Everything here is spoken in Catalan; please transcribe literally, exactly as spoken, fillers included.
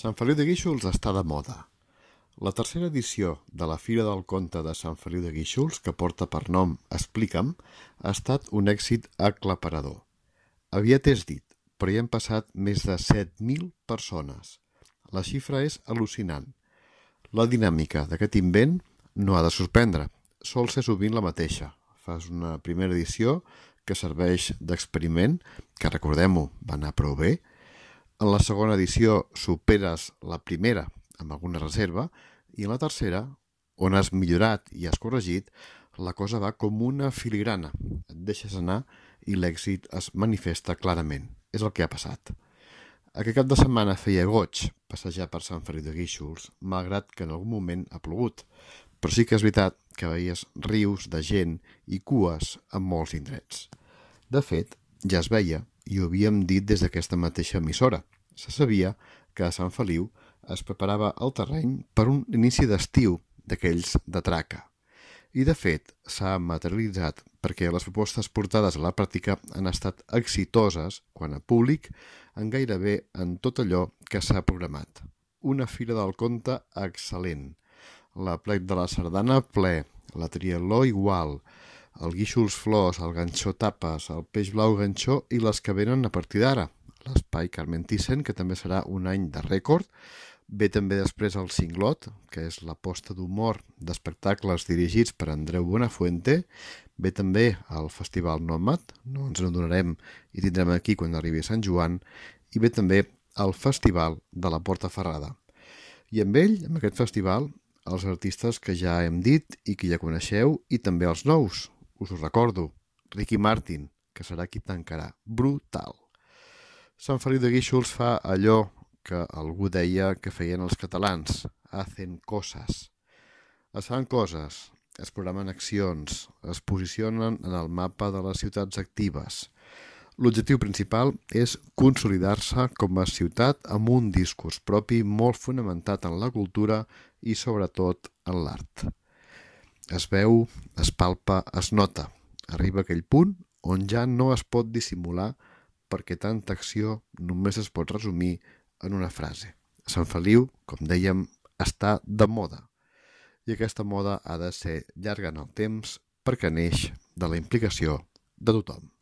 Sant Feliu de Guíxols està de moda. La tercera edició de la Fira del Conte de Sant Feliu de Guíxols, que porta per nom Explica'm, ha estat un èxit aclaparador. Aviat és dit, però hi han passat més de set mil persones. La xifra és al·lucinant. La dinàmica d'aquest invent no ha de sorprendre, sol ser sovint la mateixa. Fas una primera edició que serveix d'experiment, que recordem-ho, va anar prou bé. En la segona edició superes la primera amb alguna reserva i en la tercera, on has millorat i has corregit, la cosa va com una filigrana. Et deixes anar i l'èxit es manifesta clarament. És el que ha passat. Aquest cap de setmana feia goig passejar per Sant Feliu de Guíxols, malgrat que en algun moment ha plogut. Però sí que és veritat que veies rius de gent i cues en molts indrets. De fet, ja es veia, i ho havíem dit des d'aquesta mateixa emissora. Se sabia que a Sant Feliu es preparava el terreny per un inici d'estiu d'aquells de traca. I de fet, s'ha materialitzat perquè les propostes portades a la pràctica han estat exitoses quant a públic en gairebé en tot allò que s'ha programat. Una fira del conte excel·lent. La plec de la Sardana ple, la Triatló igual, el Guíxols Flors, el Ganxó Tapes, el Peix Blau Ganxó i les que venen a partir d'ara. L'Espai Carmen Thyssen, que també serà un any de rècord. Ve també després el Cinglot, que és l'aposta d'humor d'espectacles dirigits per Andreu Buenafuente. Ve també el Festival Nòmad, no ens n'adonarem i tindrem aquí quan arribi Sant Joan. I ve també el Festival de la Porta Ferrada. I amb ell, amb aquest festival, els artistes que ja hem dit i que ja coneixeu, i també els nous. Us ho recordo, Ricky Martin, que serà qui tancarà. Brutal. Sant Feliu de Guíxols fa allò que algú deia que feien els catalans. Hacen coses. Es fan coses, es programen accions, es posicionen en el mapa de les ciutats actives. L'objectiu principal és consolidar-se com a ciutat amb un discurs propi molt fonamentat en la cultura i sobretot en l'art. Es veu, es palpa, es nota. Arriba aquell punt on ja no es pot dissimular perquè tanta acció només es pot resumir en una frase. Sant Feliu, com dèiem, està de moda. I aquesta moda ha de ser llarga en el temps perquè neix de la implicació de tothom.